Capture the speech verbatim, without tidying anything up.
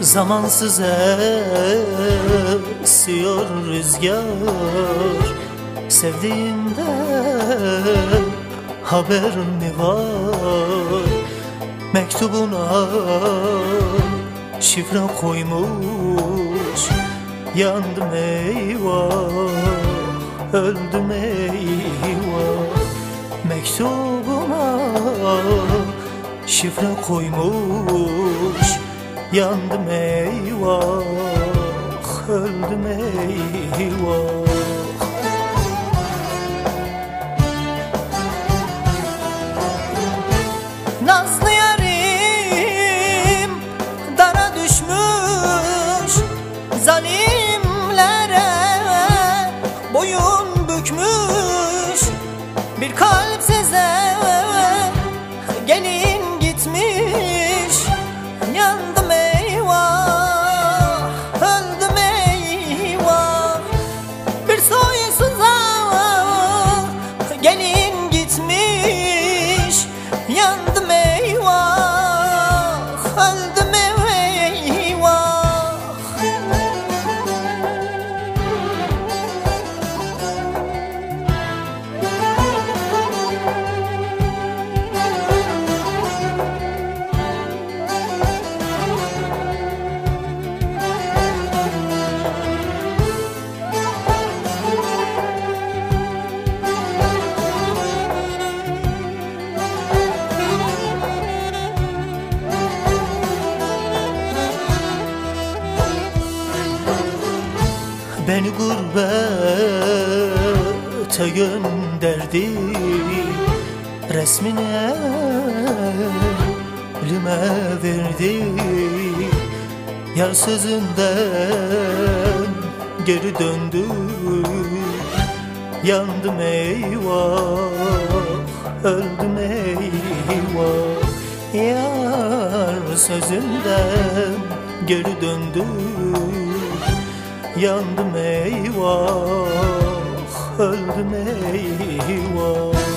Zamansız esiyor rüzgar, sevdiğimden haberin mi var? Mektubuna şifre koymuş, yandım eyvah, öldüm eyvah. Mektubuna şifre koymuş, yandım eyvah, öldüm eyvah. Nazlı yarim dara düşmüş, zalimlere boyun bükmüş. Bir kalp size gelin gitmiş, yandım eyvah, öldüm eyvah. Bir soysuza gelin gitmiş, yandım eyvah, öldüm eyvah. Beni gurbete gönderdi, resmini elime verdi. Yar sözünden geri döndü, yandım eyvah, öldüm eyvah. Yar sözünden geri döndü, yandım eyvah, öldüm eyvah.